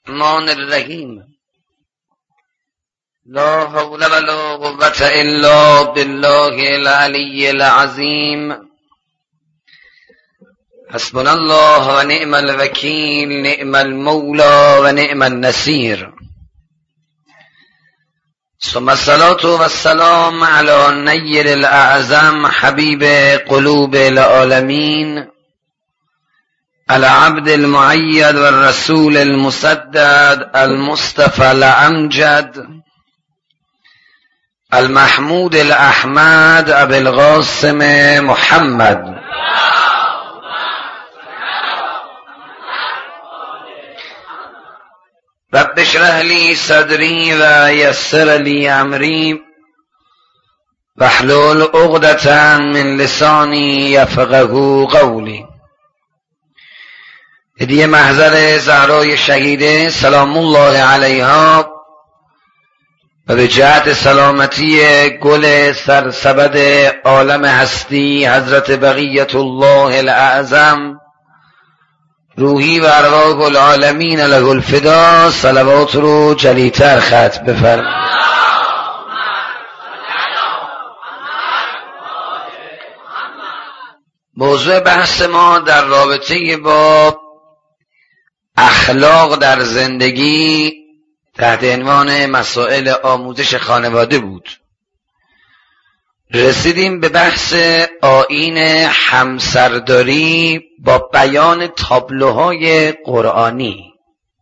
الرحمن الرحیم. لا حول ولا قوة الا بالله العلی العظیم. حسبنا الله و نعم الوکیل، نعم المولا و نعم النصیر. ثم الصلاة والسلام على نیر الاعظم حبیب قلوب العالمین، العبد المؤید و الرسول المسدد المصطفى الامجد، المحمود الاحمد ابي القاسم محمد. رب اشرح لي صدري ويسر لي امري واحلل عقدة من لساني يفقهوا قولي. هدیه محضر زهرای شهیده سلام الله علیها و به جهت سلامتی گل سرسبد عالم هستی حضرت بقیت الله الاعظم، روحی و ارواح العالمین له الفدا، صلوات رو جلیتر ختم بفرمایید. موضوع بحث ما در رابطه با اخلاق در زندگی تحت عنوان مسائل آموزش خانواده بود. رسیدیم به بحث آیین همسرداری با بیان تابلوهای قرآنی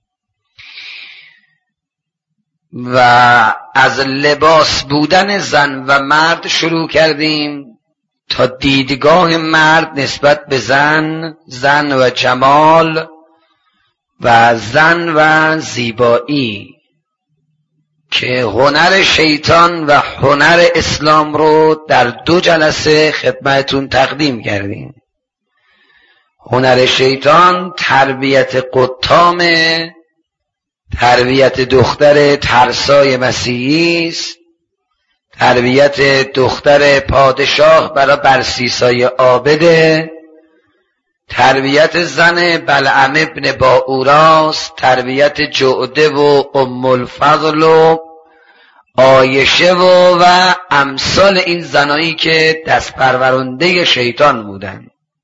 و از لباس بودن زن و مرد شروع کردیم تا دیدگاه مرد نسبت به زن و جمال و زن و زیبایی، که هنر شیطان و هنر اسلام رو در 2 جلسه خدمتون تقدیم کردیم. هنر شیطان تربیت قطام، تربیت دختر ترسای مسیحی است، تربیت دختر پادشاه برای برسیسای عابده، تربیت زن بلعم ابن باوراست، تربیت جعده و ام الفضل و عایشه و امثال این زنایی که دست پرورنده شیطان بودن.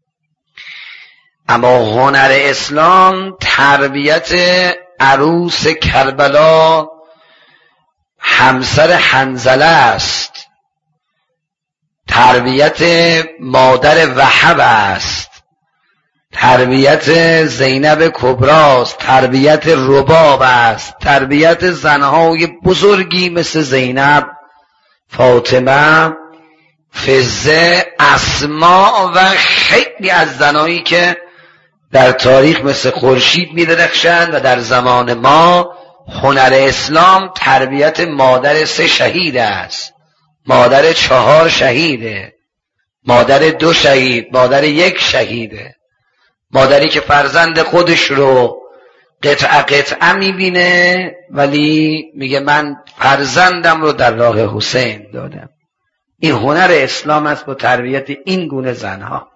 اما هنر اسلام تربیت عروس کربلا همسر حنظله است، تربیت مادر وهب است، تربیت زینب کبراست، تربیت رباب است، تربیت زنهای بزرگی مثل زینب، فاطمه، فزه، اسماء و خیلی از زنهایی که در تاریخ مثل خورشید می‌درخشند. و در زمان ما هنر اسلام تربیت مادر 3 شهید است، مادر 4 شهیده، مادر 2 شهید، مادر 1 شهیده، مادری که فرزند خودش رو قطعه میبینه ولی میگه من فرزندم رو در راه حسین دادم. این هنر اسلام است با تربیت این گونه زنها.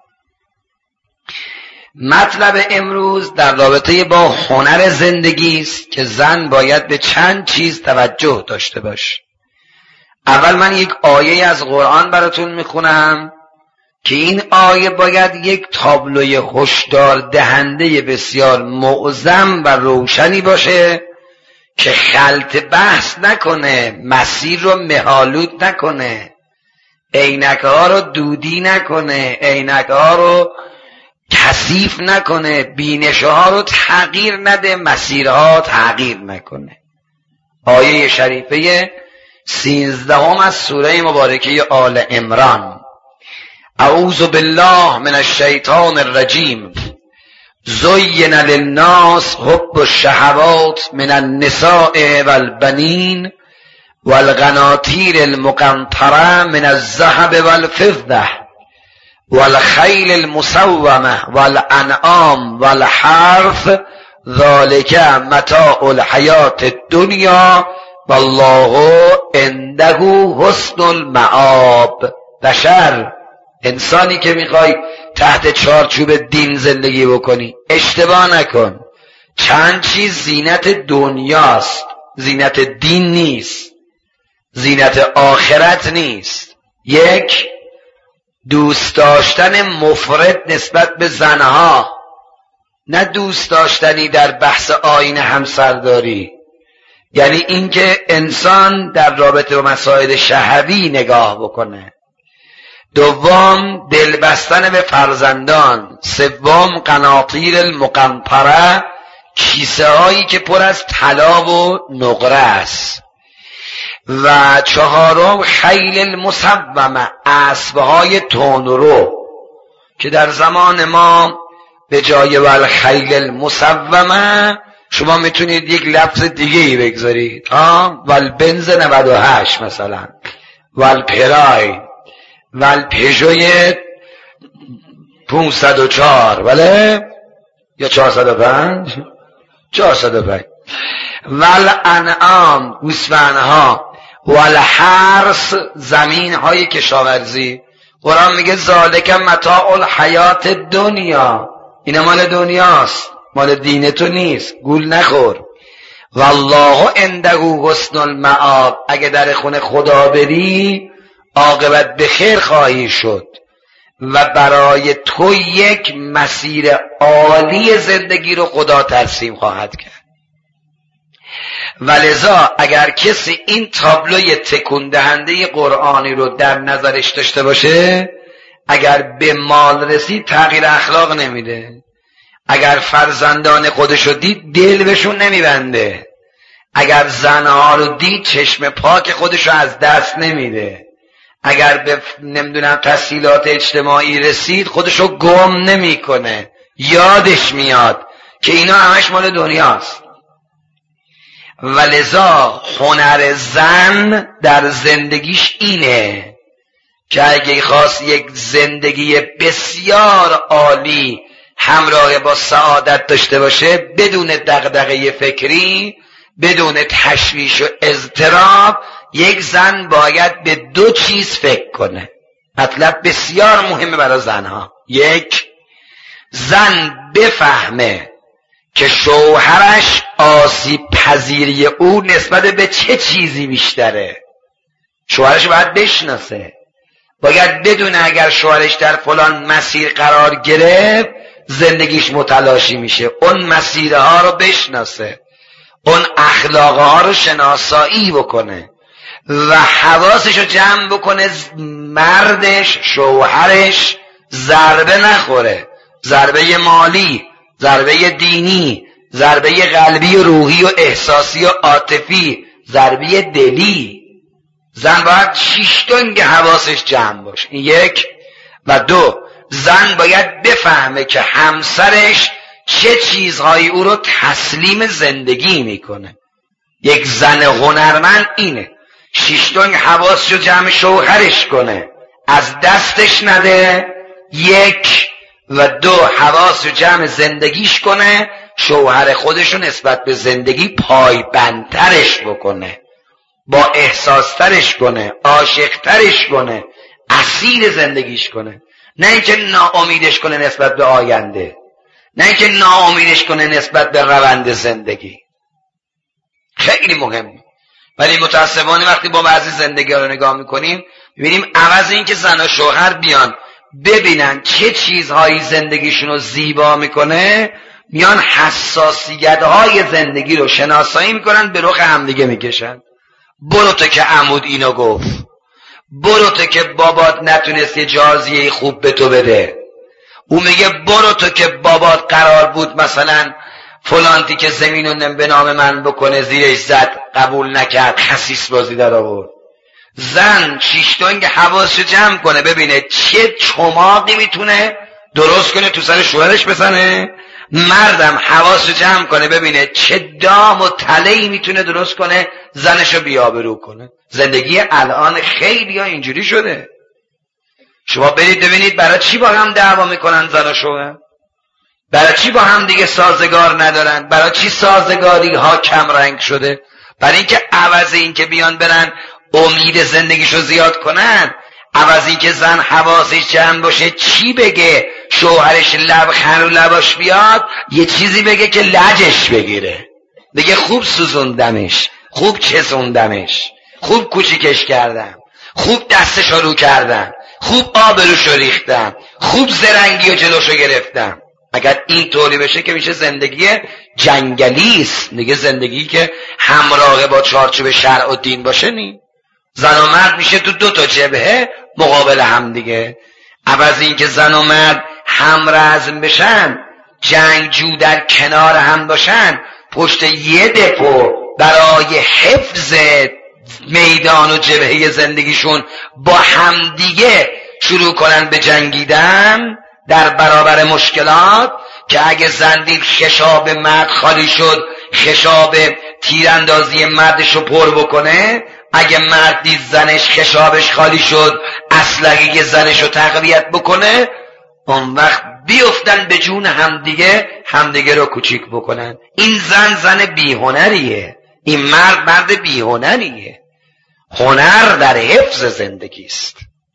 مطلب امروز در رابطه با هنر زندگی است که زن باید به چند چیز توجه داشته باشه. اول من یک آیه از قرآن براتون میخونم که این آیه باید یک تابلوی هشدار دهنده بسیار معظم و روشنی باشه که خلط بحث نکنه، مسیر رو مه‌آلود نکنه، عینک ها رو دودی نکنه، عینک ها رو کثیف نکنه، بینش ها رو تغییر نده، مسیرها تغییر نکنه. آیه شریفه 13 از سوره مبارکه آل عمران: اعوذ بالله من الشیطان الرجیم، زین للناس حب الشهوات من النساء والبنین والقناطیر المقنطره من الذهب والفضه والخیل المسومه والانعام والحرث ذلک متاع الحیات الدنیا والله عنده حسن المآب. بشر، انسانی که میخوای تحت چارچوب دین زندگی بکنی، اشتباه نکن. چند چیز زینت دنیاست، زینت دین نیست، زینت آخرت نیست. یک، دوست داشتن مفرط نسبت به زنها، نه دوست داشتنی در بحث آیین همسرداری، یعنی اینکه انسان در رابطه با مسائل شهوی نگاه بکنه. دوم، دل بستن به فرزندان. سوم، قناطیر المقنطره، کیسه هایی که پر از طلا و نقره است. و چهارم، خیل المسومه، اسبهای تندرو که در زمان ما به جای والخیل المسومه شما میتونید یک لفظ دیگه ای بگذارید، والبنز 98 مثلا، والپرای، والپژوی 504 بله یا 405 والانعام، گوسفندها، والحرث، زمین های کشاورزی. قرآن میگه ذالک متاع الحیات دنیا، اینا مال دنیاست، مال دین تو نیست، گول نخور. والله عنده حسن المآب، اگه در خونه خدا بری عاقبت به خیر خواهی شد و برای تو یک مسیر عالی زندگی رو خدا ترسیم خواهد کرد. ولذا اگر کسی این تابلوی تکون دهنده قرآنی رو در نظرش داشته باشه، اگر به مال رسید تغییر اخلاق نمیده، اگر فرزندان خودش رو دید دل بهشون نمیبنده، اگر زنها رو دید چشم پاک خودش رو از دست نمیده، اگر به تسهیلات اجتماعی رسید خودش رو گم نمیکنه، یادش میاد که اینا همش مال دنیاست. ولذا هنر زن در زندگیش اینه که اگه خواست یک زندگی بسیار عالی همراه با سعادت داشته باشه، بدون دغدغه فکری، بدون تشویش و اضطراب، یک زن باید به دو چیز فکر کنه. مطلب بسیار مهمه برای زنها. یک، زن بفهمه که شوهرش آسیب پذیری او نسبت به چه چیزی بیشتره. شوهرش باید بشناسه، باید بدونه اگر شوهرش در فلان مسیر قرار گرفت زندگیش متلاشی میشه، اون مسیرها رو بشناسه، اون اخلاقها رو شناسایی بکنه و حواسش رو جمع بکنه مردش، شوهرش ضربه نخوره، ضربه مالی، ضربه دینی، ضربه قلبی و روحی و احساسی و عاطفی، ضربه دلی. زن باید 6 دنگ حواسش جمع باشه. این یک. و دو، زن باید بفهمه که همسرش چه چیزهایی او رو تسلیم زندگی میکنه. یک زن هنرمند اینه، 6 دنگ حواسش رو جمع شوهرش کنه، از دستش نده. یک. و دو، حواس رو جمع زندگیش کنه، شوهر خودش رو نسبت به زندگی پایبندترش بکنه، با احساسترش کنه، عاشقترش کنه، اسیر زندگیش کنه، نه اینکه ناامیدش کنه نسبت به آینده، نه اینکه ناامیدش کنه نسبت به روند زندگی. خیلی مهمه. ولی متاسفانه وقتی با بعضی زندگی ها رو نگاه میکنیم میبینیم عوض اینکه زن و شوهر بیان ببینن چه چیزهایی زندگیشون رو زیبا میکنه، میان حساسیت‌های زندگی رو شناسایی میکنن، به رخ همدیگه میکشن. برو تو که عمود اینو گفت، برو تو که بابات نتونست یه جازیه خوب به تو بده، او میگه برو تو که بابات قرار بود مثلا فلانتی که زمینو به نام من بکنه زیرش زد قبول نکرد، خسیس بازی در آورد. زن 6 دنگ حواسش جمع کنه ببینه چه چماقی میتونه درست کنه تو سر شوهرش بزنه، مردم حواسش جمع کنه ببینه چه دام و تله‌ای میتونه درست کنه زنشو بی‌آبرو کنه. زندگی الان خیلی ها اینجوری شده. شما برید ببینید برای چی با هم دعوا میکنن زن و شوهر، برای چی با هم دیگه سازگار ندارن، برای چی سازگاری ها کم رنگ شده؟ برای اینکه عوض این که بیان برن امید زندگیشو زیاد کنن، عوض این که زن حواسش جمع باشه چی بگه شوهرش لبخند رو لباش بیاد یه چیزی بگه که لجش بگیره، بگه خوب سوزوندمش، خوب چسوندمش، خوب کوچیکش کردم، خوب دستش رو کردم، خوب آبروشو ریختم، خوب زرنگی و جلوشو گرفتم. اگر این طوری بشه که میشه زندگی جنگلی است، میگه زندگی که همراه با چارچوب شرع و دین باشه نی. زن و مرد میشه تو دو تا جبهه مقابل هم دیگه. عوض این که زن و مرد هم رزم بشن، جنگجو در کنار هم باشن، پشت یه دپو برای حفظ میدان و جبهه زندگیشون با همدیگه شروع کنن به جنگیدن در برابر مشکلات، که اگه زن دید خشاب مرد خالی شد، خشاب تیراندازی مردشو پر بکنه، اگه مرد دید زنش خشابش خالی شد، اسلحه زنشو تقویت بکنه، اون وقت بیفتن به جون همدیگه رو کوچیک بکنن. این زن بیهنریه، این مرد بیهنریه. هنر در حفظ زندگی است.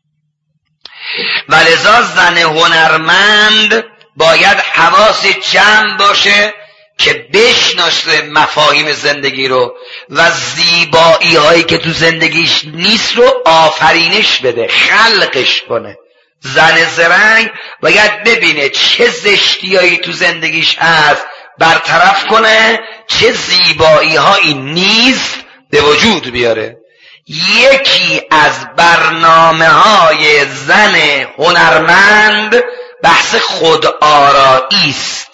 ولذا زن هنرمند باید حواس جمع باشه که بشناسه مفاهیم زندگی رو و زیبایی هایی که تو زندگیش نیست رو آفرینش بده، خلقش کنه. زن زرنگ باید ببینه چه زشتیایی تو زندگیش هست، برطرف کنه، چه زیبایی هایی نیست به وجود بیاره. یکی از برنامه های زن هنرمند بحث خودآرایی است.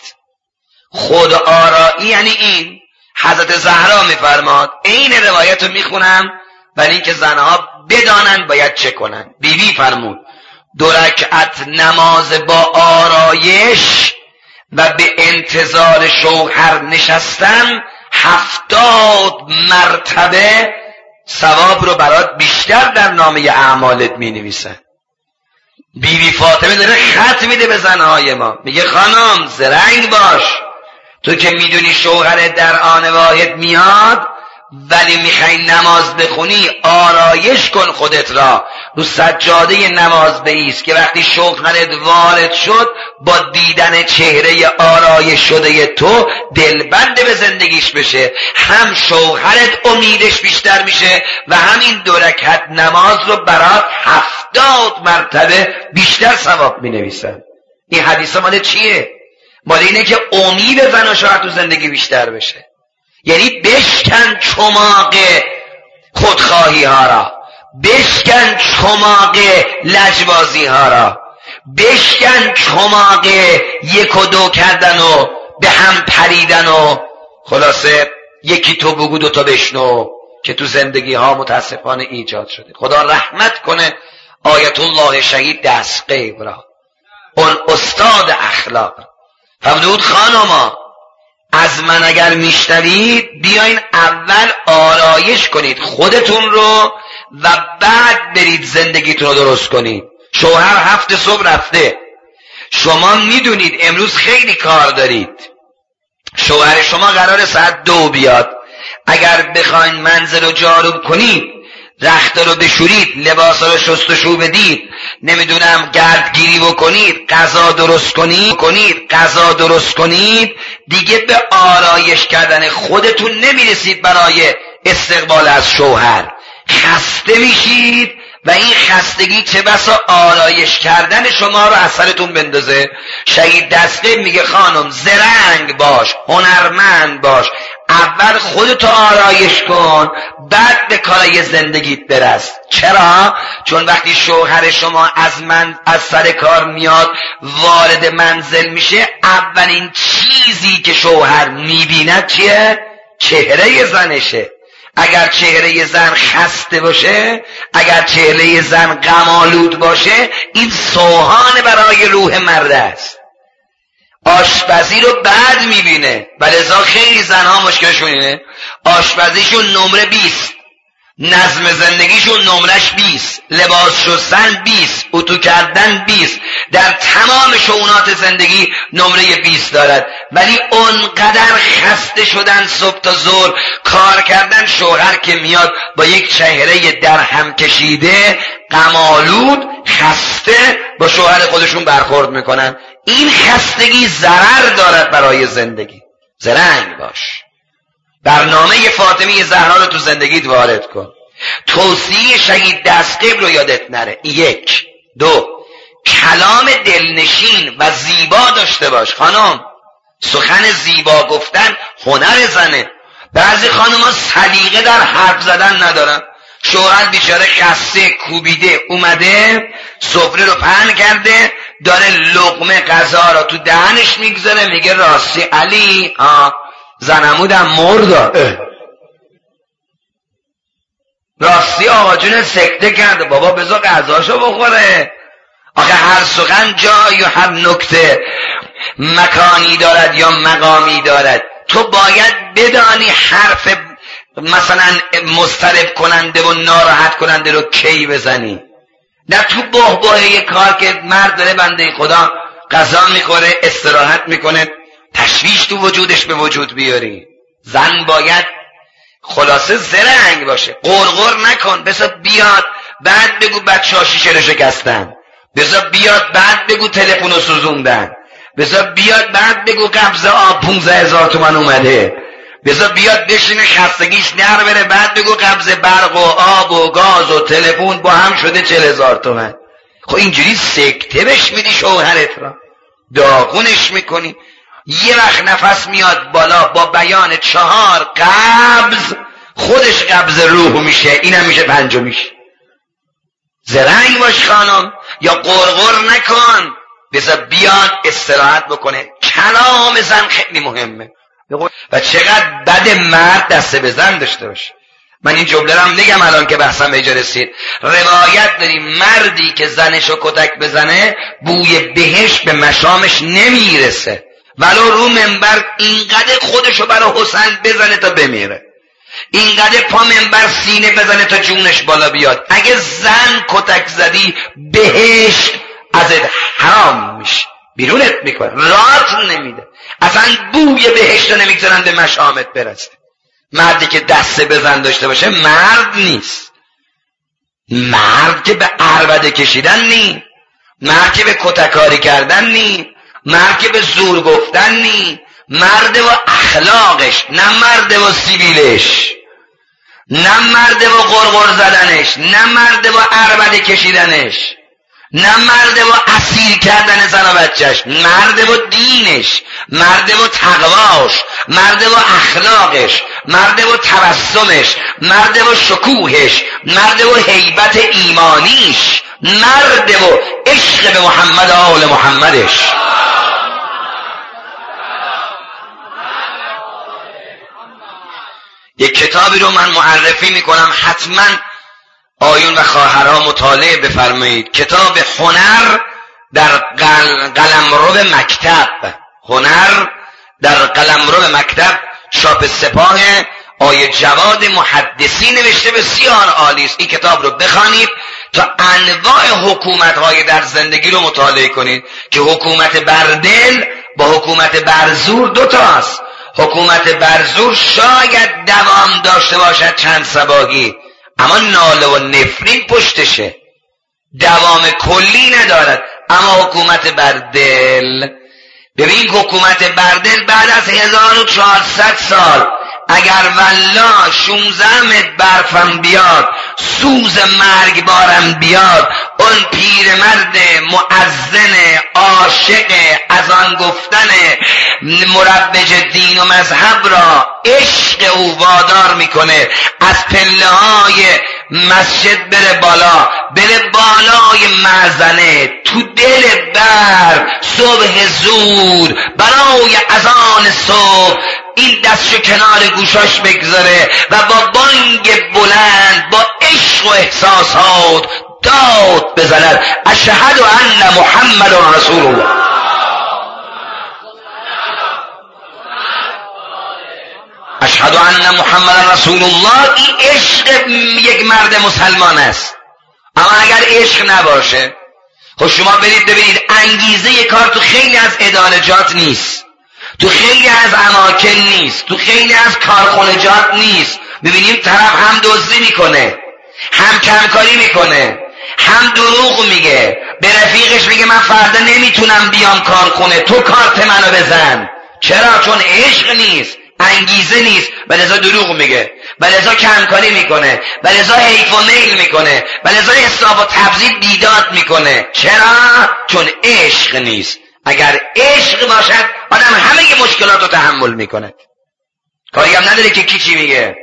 خودآرایی یعنی این، حضرت زهرا میفرماد، این روایت رو میخونم ولی اینکه زنها بدانن باید چه کنن. بیبی فرمود 2 رکعت نماز با آرایش و به انتظار شوهر نشستن 70 مرتبه ثواب رو برات بیشتر در نامه اعمالت می نویسن. بیبی فاطمه داره خط میده به زنهای ما، میگه خانم زرنگ باش، تو که میدونی شوهرت در آن واحد میاد ولی میخوای نماز بخونی، آرایش کن خودت را، رو سجاده نماز بایست که وقتی شوهرت وارد شد با دیدن چهره آرایش شده تو دلبند به زندگیش بشه، هم شوهرت امیدش بیشتر میشه و همین 2 رکعت نماز رو برات 70 مرتبه بیشتر ثواب مینویسن. این حدیث مال چیه؟ مال اینه که امید زن و شوهر تو زندگی بیشتر بشه. یعنی بشکن چماق خودخواهی ها را، بشکن چماق لجبازی ها را، بشکن چماق 1 و 2 کردن و به هم پریدن و خلاصه یکی تو بگو 2 تا بشنو که تو زندگی ها متاسفانه ایجاد شده. خدا رحمت کنه آیت الله شهید دستقیب را، اون استاد اخلاق. فرمود خانما از من اگر میشنوید بیاین اول آرایش کنید خودتون رو و بعد برید زندگیتون رو درست کنید. شوهر 7 صبح رفته، شما میدونید امروز خیلی کار دارید، شوهر شما قرار ساعت 2 بیاد، اگر بخواین منزل رو جارو کنید، رخت رو بشورید، لباس رو شستشو بدید، نمیدونم گردگیری بکنید، غذا درست کنید، دیگه به آرایش کردن خودتون نمیرسید برای استقبال از شوهر. خسته میشید و این خستگی چه بسا آرایش کردن شما رو از سرتون بندازه. شهید دستقیب میگه خانم زرنگ باش، هنرمند باش، اول خودتو آرایش کن، بعد به کارای زندگیت برس. چرا؟ چون وقتی شوهر شما از سر کار میاد وارد منزل میشه، اولین چیزی که شوهر میبیند چیه؟ چهره زنشه. اگر چهره زن خسته باشه، اگر چهره زن غم‌آلود باشه، این سوهان برای روح مرد است. آشپزی رو بعد میبینه، ولذا خیلی زنها مشکلشون اینه، آشپزیشون نمره 20، نظم زندگیشون نمرش 20، لباس شستن 20، اتو کردن 20، در تمام شؤونات زندگی نمره 20 دارد، ولی اونقدر خسته شدن صبح تا ظهر کار کردن، شوهر که میاد با یک چهره در هم کشیده، غم‌آلود، خسته، با شوهر خودشون برخورد میکنن. این خستگی ضرر دارد برای زندگی. زرنگ باش. برنامه فاطمه زهرا رو تو زندگیت وارد کن. توصیه شهید دستقیب رو یادت نره. 1. 2. کلام دلنشین و زیبا داشته باش. خانم، سخن زیبا گفتن هنر زنه. بعضی خانم‌ها سلیقه در حرف زدن ندارن. شوهر بیچاره خسته کوبیده اومده سفره رو پهن کرده، داره لقمه غذا رو تو دهنش میگذاره، میگه راستی علی زنمودم مرد. راستی آقا جون سکته کرده. بابا بذار غذاشو بخوره. آخه هر سخن جای و هر نکته مکانی دارد یا مقامی دارد. تو باید بدانی حرف مثلا مضطرب کننده و ناراحت کننده رو کی بزنی. نه تو بحباحه کار که مرد داره بنده خدا غذا میخوره استراحت میکنه تشویش تو وجودش به وجود بیاری. زن باید خلاصه زرنگ باشه. غرغر نکن. بذار بیاد بعد بگو بچه‌ها شیشه رو شکستن. بذار بیاد بعد بگو تلفن رو سوزوندن. بذار بیاد بعد بگو قبض آب 15,000 تومان اومده. بذار بیاد بشینه خستگیش در بره بعد بگو قبض برق و آب و گاز و تلفن با هم شده 40,000 تومان. خب اینجوری سکته بش میدی شوهرت را، داغونش میکنی. یه وقت نفس میاد بالا با بیان 4 قبض خودش قبض روح میشه، اینم میشه 5میش. زرنگ باش خانم، یا غرغر نکن. بذار بیاد استراحت بکنه. کلام زن خیلی مهمه. و چقدر بد مرد دسته به زن داشته باشه. من این جمله رو هم نگم الان که بحثم به اینجا رسید. روایت داریم مردی که زنشو کتک بزنه بوی بهشت به مشامش نمیرسه، ولو رو منبر اینقدر خودشو برای حسین بزنه تا بمیره، اینقدر پا منبر سینه بزنه تا جونش بالا بیاد. اگه زن کتک زدی بهشت ازت حرام میشه، بیرونت میکنه، راحت نمیده، اصلا بوی بهشت رو نمیگذارن به مشامت برسه. مردی که دسته بزن داشته باشه مرد نیست. مرد که به عربده کشیدن نی، مرد که به کتکاری کردن نی، مرد که به زور گفتن نی. مرد و اخلاقش، نه مرد و سیبیلش، نه مرد و غرغر زدنش، نه مرد و عربده کشیدنش، نه مرد و اسیر کردن زن و بچهش. مرد و دینش، مرد و تقواش، مرد و اخلاقش، مرد و تبسمش، مرد و شکوهش، مرد و هیبت ایمانیش، مرد و عشق به محمد و آل محمدش. یک کتابی رو من معرفی میکنم، حتما آیون و خواهرها مطالعه بفرمایید. کتاب هنر در قلمرو مکتب، هنر در قلمرو مکتب، چاپ سپاه آیه جواد محدثی نوشته، بسیار عالی است. این کتاب رو بخوانید تا انواع حکومت‌های در زندگی رو مطالعه کنید که حکومت بردل با حکومت برزور دوتاست. حکومت برزور شاید دوام داشته باشد چند صباحی، اما ناله و نفرین پشتشه، دوام کلی ندارد. اما حکومت بردل، ببین حکومت بردل بعد از 1400 سال اگر والله 16 متر برفم بیاد، سوز مرگبارم بیاد، اون پیرمرد مؤذن عاشق اذان گفتن مروج دین و مذهب را عشق او وادار میکنه از پله های مسجد بره بالا، بره بالای معزنه، تو دل بر صبح زود برای اذان صبح این دستشو کنار گوشاش بگذاره و با بانگ بلند با عشق و احساسات داد بزند اشهد ان محمد رسول الله. اشهد ان محمد رسول الله. این عشق یک مرد مسلمان است. اما اگر عشق نباشه، خب شما برید ببینید انگیزه یک کار تو خیلی از ادارجات نیست، تو خیلی از اماکن نیست، تو خیلی از کارخانجات نیست. ببینیم طرف هم دزدی میکنه، هم کمکاری میکنه، هم دروغ میگه، به رفیقش میگه من فردا نمیتونم بیام کارخونه، تو کارت منو بزن. چرا؟ چون عشق نیست، انگیزه نیست، ولذا دروغ میگه، ولذا کمکاری میکنه، ولذا حیف و میل میکنه، ولذا اسراف و تبذیر بیداد میکنه. چرا؟ چون عشق نیست. اگر عشق باشد آدم همه مشکلات رو تحمل میکنه، کاری هم نداره که کی چی میگه.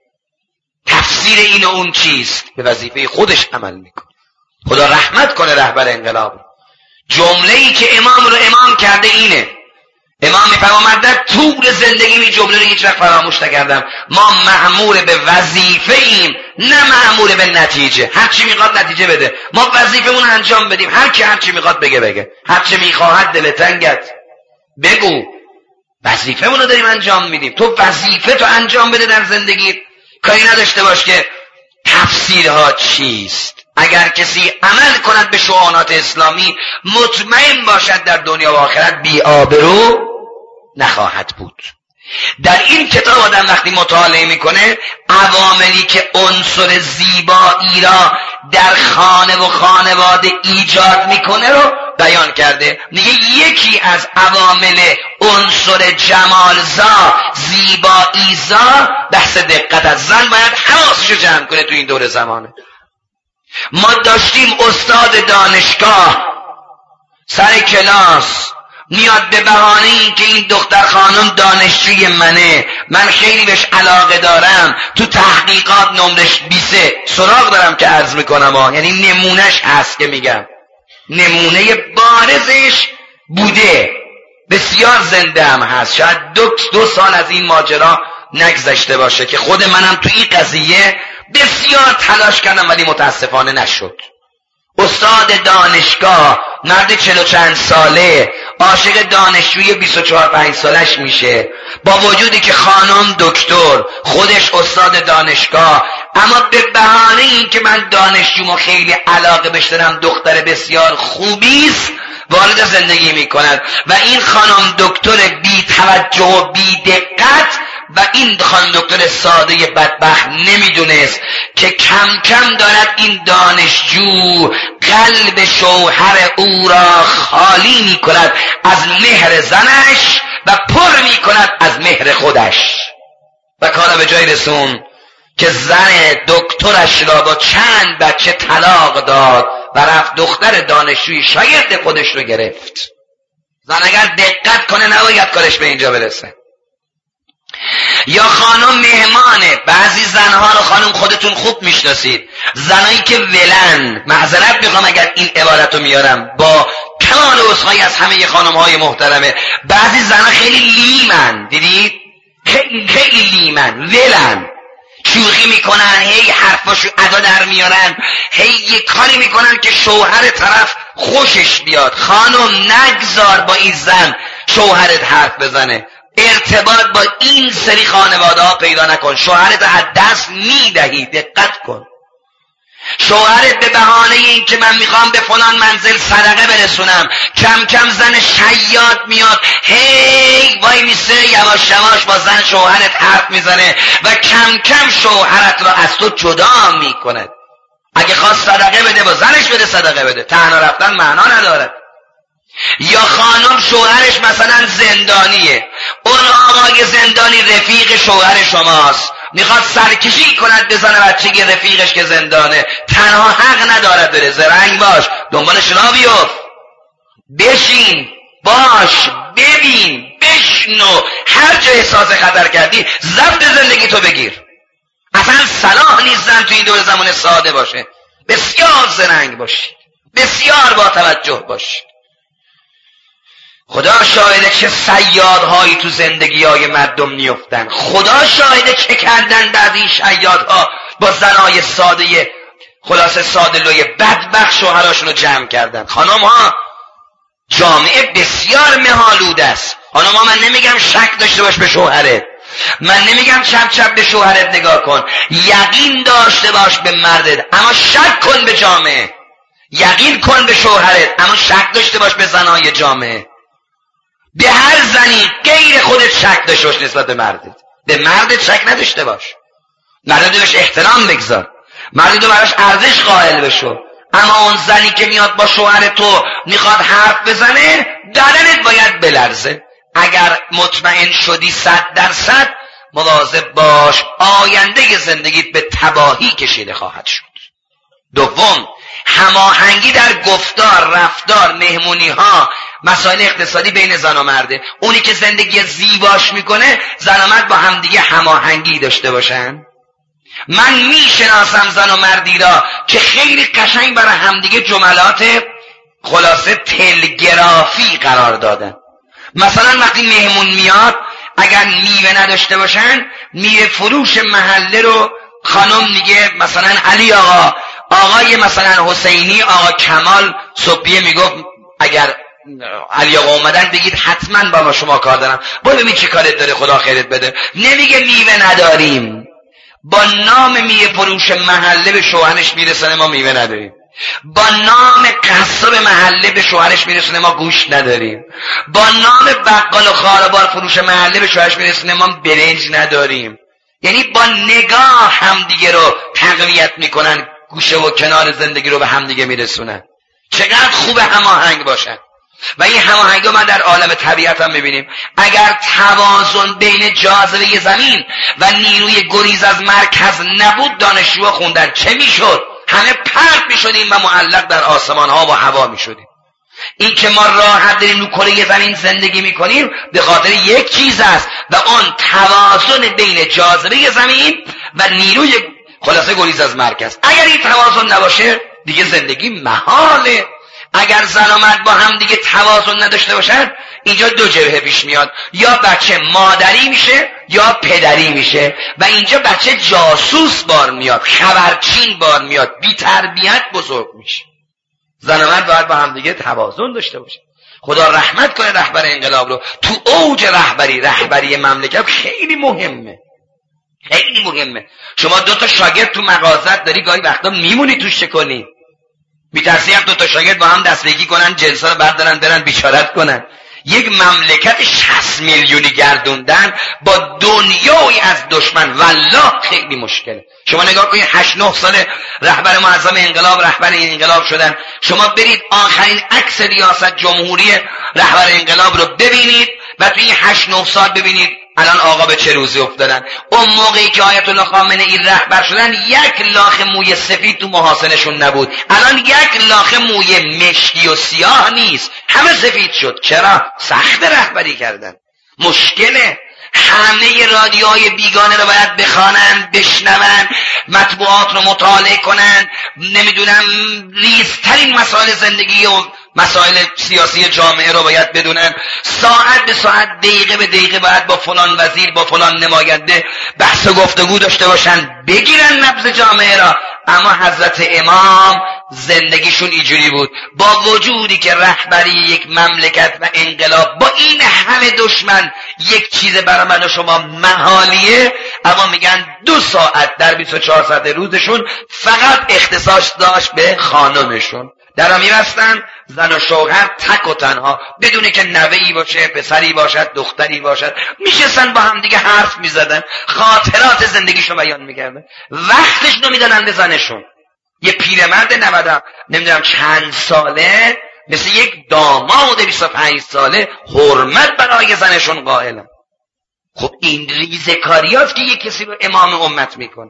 تفسیر این و اون چیست، به وظیفه خودش عمل میکنه. خدا رحمت کنه رهبر انقلاب. جمله‌ای که امام رو امام کرده اینه. امام میفرماید در طول زندگی این جمله رو هیچ وقت فراموش نکردم، ما مأمور به وظیفه ایم نه مأمور به نتیجه. هر چی میخواد نتیجه بده، ما وظیفمون انجام بدیم. هر کی هر چی میخواد بگه، هر چی میخواهد دل تنگت بگو. وظیفمون رو داریم انجام میدیم. تو وظیفه تو انجام بده در زندگی، کاری نداشته باش که تفسیرها چیست. اگر کسی عمل کند به شعارات اسلامی، مطمئن باشد در دنیا و آخرت بی آبرو نخواهد بود. در این کتاب آدم وقتی مطالعه میکنه عواملی که عنصر زیبایی را در خانه و خانواده ایجاد میکنه رو بیان کرده. میگه یکی از عوامل عنصر جمالزا، زیباییزا، بحث دقت است. زن باید حواسش رو جمع کنه تو این دور زمانه. ما داشتیم استاد دانشگاه سر کلاس میاد به بهانه این که این دختر خانم دانشجوی منه، من خیلی بهش علاقه دارم، تو تحقیقات نمرش 20 سراغ دارم که عرض میکنم یعنی نمونهش هست که میگم، نمونه بارزش بوده، بسیار زنده هم هست. شاید دو سال از این ماجرا نگذشته باشه که خود منم تو این قضیه بسیار تلاش کردم ولی متاسفانه نشد. استاد دانشگاه، مرد 40 چند ساله، عاشق دانشجوی 24-25 سالش میشه، با وجودی که خانم دکتر، خودش استاد دانشگاه، اما به بهانه این که من دانشجومو خیلی علاقه بهش دارم، دختر بسیار خوبیست، وارد زندگی میکند و این خانم دکتر بی توجه و بی دقت و این خانم دکتر ساده بدبخت نمیدونست که کم کم دارد این دانشجو قلب شوهر او را خالی میکند از مهر زنش و پر میکند از مهر خودش و کار به جای رسون که زن دکترش را با چند بچه طلاق داد و رفت دختر دانشجوی شاگرد خودش رو گرفت. زن اگر دقت کنه نباید کارش به اینجا برسه. یا خانم مهمانه، بعضی زنها رو خانم خودتون خوب میشناسید، زنایی که ولن، معذرت میخوام اگر این عبارت رو میارم با کمال عذرخواهی از همه خانمهای محترمه، بعضی زنها خیلی لیمن، دیدید؟ خیلی لیمن، ولن، شوخی میکنن، هی حرفاشو ادا در میارن، هی یه کاری میکنن که شوهر طرف خوشش بیاد. خانم نگذار با این زن شوهرت حرف بزنه، ارتباط با این سری خانواده ها پیدا نکن، شوهرت از دست میدهی. دقت کن. شوهرت به بهانه این که من میخوام به فلان منزل صدقه برسونم، کم کم زن شیاد میاد، هی وای میسه یواش یواش با زن شوهرت حرف میزنه و کم کم شوهرت را از تو جدا میکنه. اگه خواست صدقه بده با زنش بده صدقه بده، تنها رفتن معنا نداره. یا خانم شوهرش مثلا زندانیه، اون آقای زندانی رفیق شوهر شماست، میخواد سرکشی کند به زن بچه رفیقش که زندانه، تنها حق ندارد بره. زرنگ باش، دنبالش را بیفت، بشین، باش، ببین، بشنو، هر جا احساس خطر کردی ضبط زندگی تو بگیر. اصلا صلاح نیست زن تو این دور زمان ساده باشه. بسیار زرنگ باشید، بسیار با توجه باشید. خدا شاهده چه صیادهایی تو زندگی‌های مردم میفتن. خدا شاهده چه کردن بعد این شیادها با زنای ساده، خلاصه ساده لوی بدبخت شوهراشون رو جمع کردن. خانم ها، جامعه بسیار مه‌آلود است. خانم ها، من نمیگم شک داشته باش به شوهرت، من نمیگم چپ چپ به شوهرت نگاه کن، یقین داشته باش به مردت اما شک کن به جامعه، یقین کن به شوهرت اما شک داشته باش به زنای جامعه. به هر زنی غیر خودت شک داشته باش نسبت به مردت، به مردت شک نداشته باش، مردت بهش احترام بگذار، مردت براش ارزش قائل بشو، اما اون زنی که میاد با شوهر تو میخواد حرف بزنه، بدنت باید بلرزه. اگر مطمئن شدی 100% مواظب باش، آینده زندگیت به تباهی کشیده خواهد شد. دوم، هماهنگی در گفتار، رفتار، مهمونی ها، مسائل اقتصادی بین زن و مرده. اونی که زندگی زیباش میکنه، زن و مرد با همدیگه هماهنگی داشته باشن. من میشناسم زن و مردی را که خیلی قشنگ برای همدیگه جملات خلاصه تلگرافی قرار دادن. مثلا وقتی مهمون میاد، اگر میوه نداشته باشن، میوه فروش محله رو خانم میگه مثلا علی آقا، آقای مثلا حسینی، آقا کمال صبحیه میگفت اگر علی آقا اومدن بگید حتما با شما کار دارم، برو ببین چه کارت داره، خدا خیرت بده. نمیگه میوه نداریم، با نام میوه فروش محله به شوهرش میرسونه ما میوه نداریم. با نام قصاب محله به شوهرش میرسونه ما گوشت نداریم. با نام بقال و خاربار فروش محله به شوهرش میرسونه ما برنج نداریم. یعنی با نگاه همدیگه رو تقویت میکنن، گوشه و کنار زندگی رو به همدیگه میرسونن. چقدر خوب هماهنگ باشن. و این هماهنگی ما در عالم طبیعت هم میبینیم. اگر توازن بین جاذبه زمین و نیروی گریز از مرکز نبود، دانشجوها خوندن چه میشد؟ همه پرت میشدیم و معلق در آسمان ها و هوا میشدیم. این که ما راحت داریم رو کره زمین زندگی میکنیم به خاطر یک چیز است و اون توازن بین جاذبه زمین و نیروی خلاصه گریز از مرکز. اگر این توازن نباشه دیگه زندگی محاله. اگر زن و مرد با هم دیگه توازن نداشته باشن، اینجا دو جبهه پیش میاد، یا بچه مادری میشه یا پدری میشه و اینجا بچه جاسوس بار میاد، خبرچین بار میاد، بی تربیت بزرگ میشه. زن و مرد باید با هم دیگه توازن داشته باشه. خدا رحمت کنه رهبر انقلاب رو. تو اوج رهبری مملکت خیلی مهمه، خیلی مهمه. شما 2 شاگرد تو مغازت داری، گاهی وقتا میمونی توش چه کنی؟ میترسی 2 شاگرد با هم دستگیری کنن، جنسا رو بردارن برن بیچارت کنن. یک مملکت 60 میلیونی گردوندن با دنیایی از دشمن، والله خیلی مشکله. شما نگاه کنید 8-9 سال رهبر معظم انقلاب رهبر این انقلاب شدن. شما برید آخرین عکس ریاست جمهوری رهبر انقلاب رو ببینید و توی این 8-9 سال ببینید الان آقا به چه روزی افتادن. اون موقعی که آیت الله خامنه‌ای رهبر شدن 1 لاخ موی سفید تو محاسنشون نبود. الان 1 لاخ موی مشکی و سیاه نیست، همه سفید شد. چرا؟ سخت رهبری کردن. مشکله. همه رادیوهای بیگانه رو باید بخوانن، بشنون، مطبوعات رو مطالعه کنن، نمیدونم ریزترین مسائل زندگی و مسائل سیاسی جامعه رو باید بدونن. ساعت به ساعت، دقیقه به دقیقه باید با فلان وزیر، با فلان نماینده بحث و گفتگو داشته باشن، بگیرن نبض جامعه را. اما حضرت امام زندگیشون اینجوری بود، با وجودی که رهبری یک مملکت و انقلاب با این همه دشمن یک چیز برای من و شما محالیه، اما میگن 2 ساعت در 24 ساعت روزشون فقط اختصاص داشت به خانمشون. در میبستن زن و شوهر تک و تنها، بدونه که نوه‌ای باشه، پسری باشد، دختری باشد، میشستن با هم دیگه حرف میزدن، خاطرات زندگیشو بیان میکردن، وقتشونو میدادن به زنشون. یه پیرمرد 90 نمیدونم چند ساله مثل یک داماد 25 ساله حرمت برای زنشون قائلن. خب این ریزکاریاست که یک کسی رو امام امت میکنه.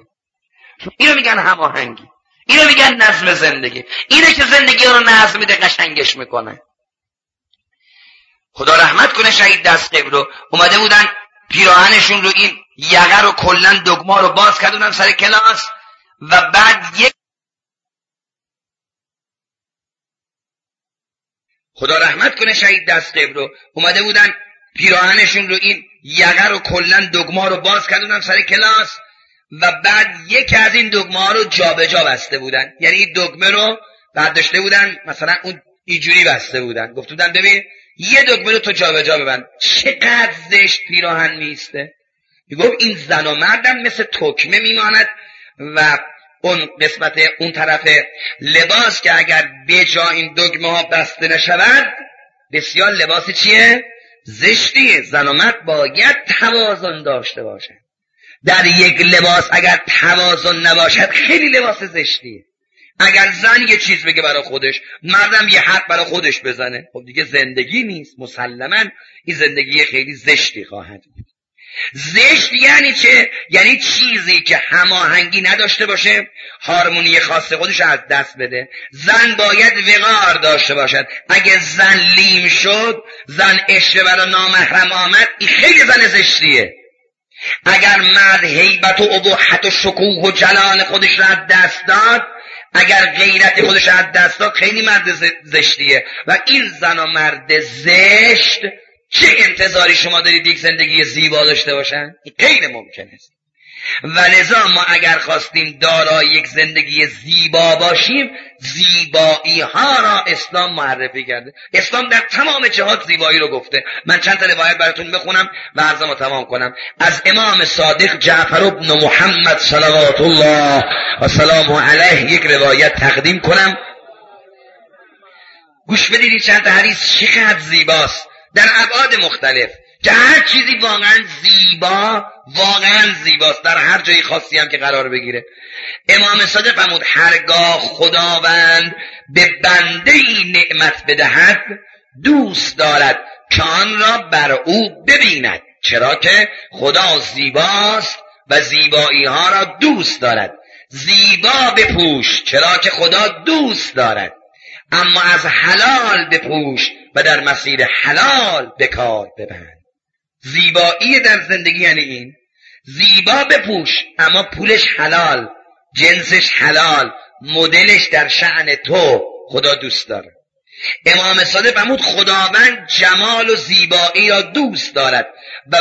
اینو میگن هماهنگی، اینو میگن نظم زندگی. اینه که زندگی رو نظم میده، قشنگش میکنه. خدا رحمت کنه شهید دستقیب رو. اومده بودن پیراهنشون رو این یقه رو کلن دگما رو باز کردونن سر کلاس و بعد خدا رحمت کنه شهید دستقیب رو. اومده بودن پیراهنشون رو این یقه رو کلن دگما رو باز کردونن سر کلاس و بعد یکی از این دگمه ها رو جابجا بسته بودن. یعنی این دگمه رو برداشته بودن، مثلا اون اینجوری بسته بودن، گفت بودن ببین یه دگمه رو تو جابجا ببند. چقدر زشت پیراهن میسته. میگفت این زن و مردم مثل تکمه میماند و اون قسمت اون طرف لباس که اگر به جا این دگمه ها بسته نشود بسیار لباس چیه؟ زشتیه. زن و مرد باید توازن داشته باشه. در یک لباس اگر توازن نباشد خیلی لباس زشتیه. اگر زن یه چیز بگه برای خودش، مردم یه حرف برای خودش بزنه، خب دیگه زندگی نیست. مسلماً این زندگی خیلی زشتی خواهد بود. زشت یعنی چه؟ یعنی چیزی که هماهنگی نداشته باشه، هارمونی خاص خودش از دست بده. زن باید وقار داشته باشد. اگه زن لیم شد، زن اشوه برای نامحرم آمد، این خیلی زن زشتیه. اگر مرد هیبت و اباحت و شکوه و جلال خودش را از دست داد، اگر غیرت خودش را از دست داد، خیلی مرد زشتیه. و این زن و مرد زشت چه انتظاری شما دارید یک زندگی زیبا داشته باشن؟ غیر ممکن است. و لذا ما اگر خواستیم دارای یک زندگی زیبا باشیم، زیبایی ها را اسلام معرفی کرده. اسلام در تمام جهات زیبایی رو گفته. من چند تا روایت براتون بخونم و عرضمو تمام کنم. از امام صادق جعفر بن محمد صلوات الله و سلامه علیه یک روایت تقدیم کنم. گوش بدید چند تا حدیث چقدر زیباست در ابعاد مختلف، که هر چیزی واقعا زیباست در هر جایی خاصی هم که قرار بگیره. امام صادق فرمود هرگاه خداوند به بنده‌ای نعمت بدهد، دوست دارد که آن را بر او ببیند، چرا که خدا زیباست و زیبایی ها را دوست دارد. زیبا بپوش، چرا که خدا دوست دارد، اما از حلال بپوش و در مسیر حلال به کار ببند. زیبایی در زندگی یعنی این، زیبا بپوش اما پولش حلال، جنسش حلال، مدلش در شأن تو، خدا دوست داره. امام صادق فرمود خداوند جمال و زیبایی را دوست دارد و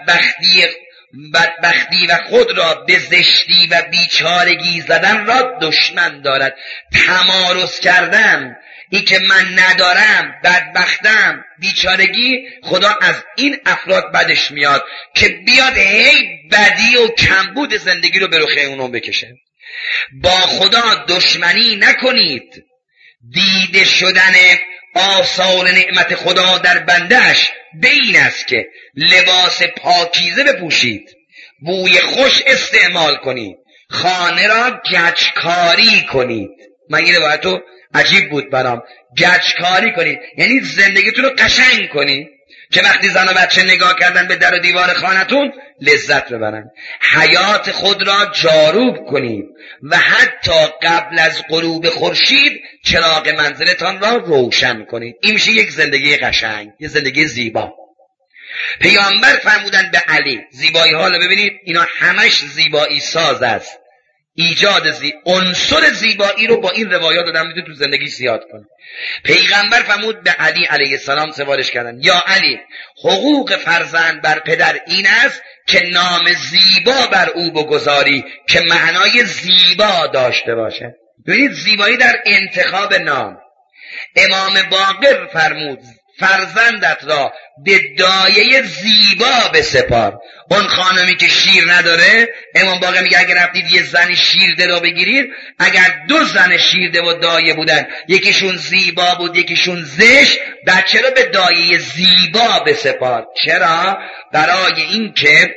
بدبختی و خود را به زشتی و بیچارگی زدن را دشمن دارد. تمارض کردن، این که من ندارم، بدبختم، بیچارگی، خدا از این افراد بدش میاد که بیاد هی بدی و کمبود زندگی رو به رخ اونم بکشه. با خدا دشمنی نکنید. دیده شدن آثار نعمت خدا در بندهش به این است که لباس پاکیزه بپوشید، بوی خوش استعمال کنید، خانه را گچکاری کنید. من این روایتو عجیب بود برام. گچکاری کنید یعنی زندگیتون رو قشنگ کنید که وقتی زن و بچه نگاه کردن به در و دیوار خانتون لذت ببرن. حیات خود را جاروب کنید و حتی قبل از غروب خورشید چراغ منزلتان را روشن کنید. این میشه یک زندگی قشنگ، یک زندگی زیبا. پیامبر فرمودن به علی، زیبایی ها رو ببینید، اینا همش زیبایی ساز است. ایجاد عنصر زیبایی رو با این روایات آدم میتونه تو زندگی زیاد کنه. پیغمبر فرمود به علی علیه السلام، سوالش کردن یا علی، حقوق فرزند بر پدر این است که نام زیبا بر او بگذاری که معنای زیبا داشته باشه. ببینید زیبایی در انتخاب نام. امام باقر فرمود فرزندت را به دایه زیبا بسپار. اون خانمی که شیر نداره، امام باقر میگه اگر رفتید یه زنی شیرده را بگیرید، اگر دو زن شیرده و دایه بودن، یکیشون زیبا بود یکیشون زشت، بچه رو به دایه زیبا بسپار. چرا؟ برای این که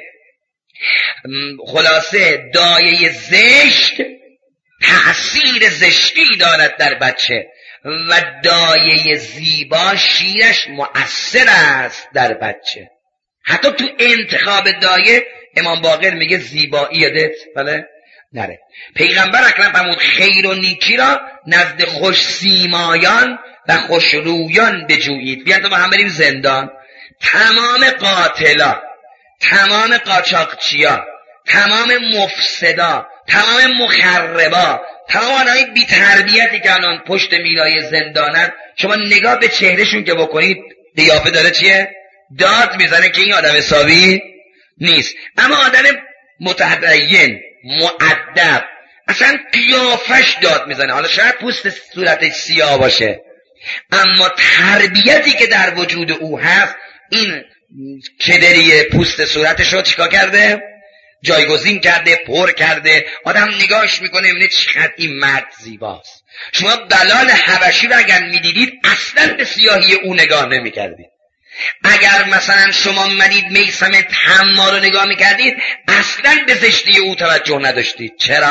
خلاصه دایه زشت تأثیر زشتی دارد در بچه و دایه زیبا شیرش مؤثر است در بچه. حتی تو انتخاب دایه امام باقر میگه زیبایی یادت بله نره. پیغمبر اکرم فرمود خیر و نیکی را نزد خوش سیمایان و خوش رویان بجویید. بیان تو با هم بریم زندان. تمام قاتلا، تمام قاچاقچیا، تمام مفسدا، تمام مخربا، تمام آنهای بی تربیتی که الان پشت میلای زندانن، شما نگاه به چهرهشون که بکنید قیافه داره چیه؟ داد میزنه که این آدم حسابی نیست. اما آدم متدین، مؤدب، اصلا قیافش داد میزنه. حالا شاید پوست صورتش سیاه باشه، اما تربیتی که در وجود او هست این کدری پوست صورتش رو چیکار کرده؟ جایگزین کرده، پر کرده. آدم نگاهش میکنه میبینه چقدر این مرد زیباست. شما بلال حبشی رو اگر میدیدید اصلا به سیاهی او نگاه نمیکردید. اگر مثلا شما منید میثم تمار رو نگاه میکردید اصلا به زشتی او توجه نداشتید. چرا؟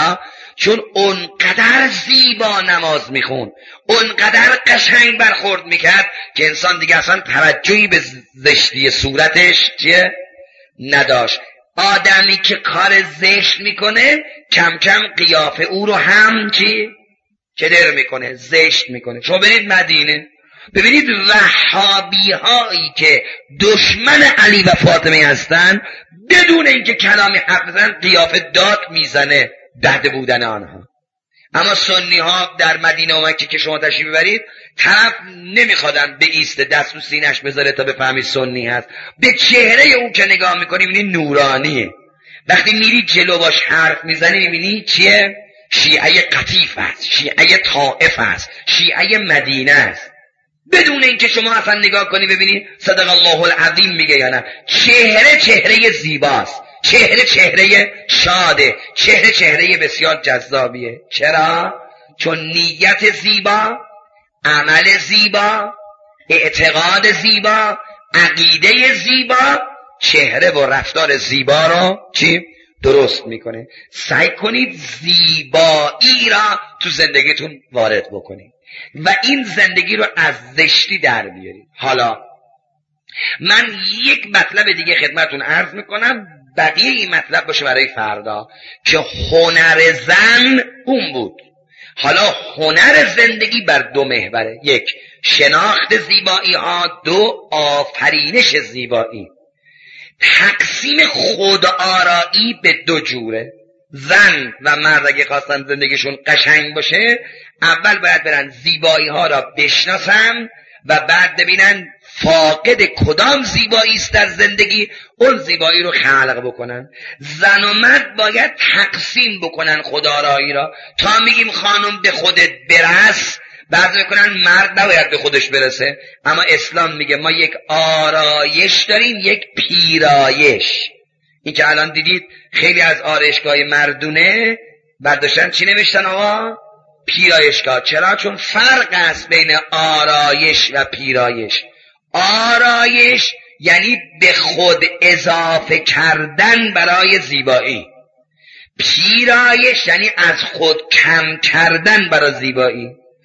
چون اونقدر زیبا نماز میخوند، اونقدر قشنگ برخورد میکرد که انسان دیگه اصلا توجهی به زشتی صورتش چیه نداشت. آدمی که کار زشت میکنه کم کم قیافه او رو هم چدر میکنه، زشت میکنه. شما برید مدینه ببینید وهابی هایی که دشمن علی و فاطمه هستن بدون اینکه کلامی حرف بزنن قیافه داد میزنه بد بودن آنها. اما سنی ها در مدینه و مکه که شما تشریف ببرید طرف نمیخوادن به ایست دست رو سینش بذاره تا بفهمی سنی هست. به چهره او که نگاه میکنی میبینی نورانیه. وقتی میری جلو باش حرف میزنی میبینی چیه؟ شیعه قطیف است، شیعه طائف است، شیعه مدینه است. بدون اینکه شما اصلا نگاه کنی ببینی صدق الله العظیم میگه یا نه. چهره زیباست، چهره شاده، چهره بسیار جذابیه. چرا؟ چون نیت زیبا، عمل زیبا، اعتقاد زیبا، عقیده زیبا چهره و رفتار زیبا رو درست میکنه. سعی کنید زیبایی را تو زندگیتون وارد بکنید و این زندگی رو از زشتی در بیارید. حالا من یک مطلب دیگه خدمتون عرض میکنم، بقیه این مطلب باشه برای فردا، که هنر زن اون بود. حالا هنر زندگی بر دو محوره: یک، شناخت زیبایی ها، دو، آفرینش زیبایی. تقسیم خودآرایی به دو جوره. زن و مرد اگه خواستن زندگیشون قشنگ باشه اول باید برن زیبایی ها را بشناسن و بعد ببینن فاقد کدام زیبایی است در زندگی، اون زیبایی رو خلق بکنن. زن و مرد باید تقسیم بکنن خودآرایی را. تا میگیم خانم به خودت برس، بعضی میکنن مرد نباید به خودش برسه. اما اسلام میگه ما یک آرایش داریم، یک پیرایش. این که الان دیدید خیلی از آرایشگاه مردونه برداشتن چی نوشتن آقا؟ پیرایشگاه. چرا؟ چون فرق است بین آرایش و پیرایش. آرایش یعنی به خود اضافه کردن برای زیبایی. پیرایش یعنی از خود کم کردن برای زیبایی.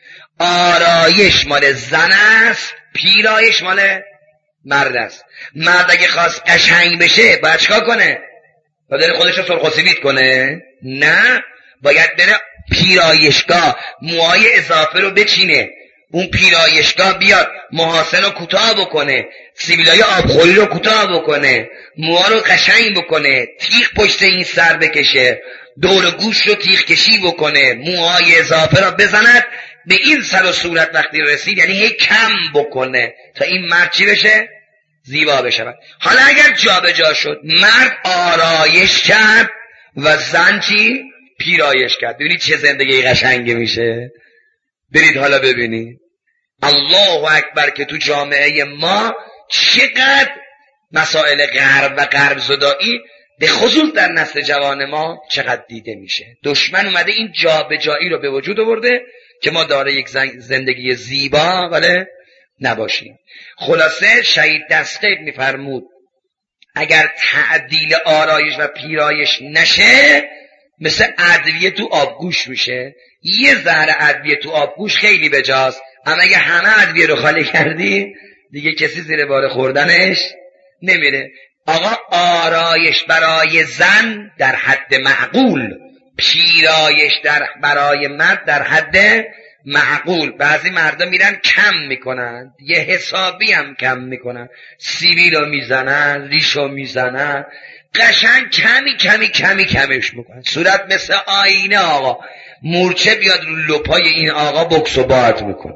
آرایش مال زن است، پیرایش مال مرد است. مرد اگه خواست قشنگ بشه باید چیکار کنه؟ باید خودش رو سرخ و سفید کنه؟ نه، باید بره پیرایشگاه موهای اضافه رو بچینه. اون پیرایشگاه بیاد محاسن رو کوتاه بکنه، سیبیلای آبخوری رو کوتاه بکنه، موها رو قشنگ بکنه، تیغ پشت این سر بکشه، دور گوش رو تیغ کشی بکنه، موهای اضافه رو بزند به این سر و صورت. وقتی رسید یعنی هی کم بکنه تا این مرد چی بشه؟ زیبا بشه. حالا اگر جا به جا شد مرد آرایش کرد و زن چی؟ پیرایش کرد، ببینید چه زندگی قشنگی میشه. برید حالا ببینید الله اکبر که تو جامعه ما چقدر مسائل غرب و غرب زدایی به خصوص در نسل جوان ما چقدر دیده میشه. دشمن اومده این جابجایی رو به وجود آورده که ما داره یک زندگی زیبا ولی نباشیم. خلاصه شهید دستقیب میفرمود اگر تعدیل آرایش و پیرایش نشه مثل ادویه تو آبگوش میشه. یه ذره ادویه تو آبگوش خیلی بجاست، اما اگه همه ادویه رو خالی کردی دیگه کسی زیر بار خوردنش نمیره. آقا آرایش برای زن در حد معقول، پیرایش برای مرد در حد معقول. بعضی مردا میرن کم میکنن، یه حسابی هم کم میکنن، سیبیل رو میزنن، ریش رو میزنن، قشنگ کمیش میکنن. صورت مثل آینه آقا، مورچه بیاد رو لپای این آقا بکس و باد میکنه.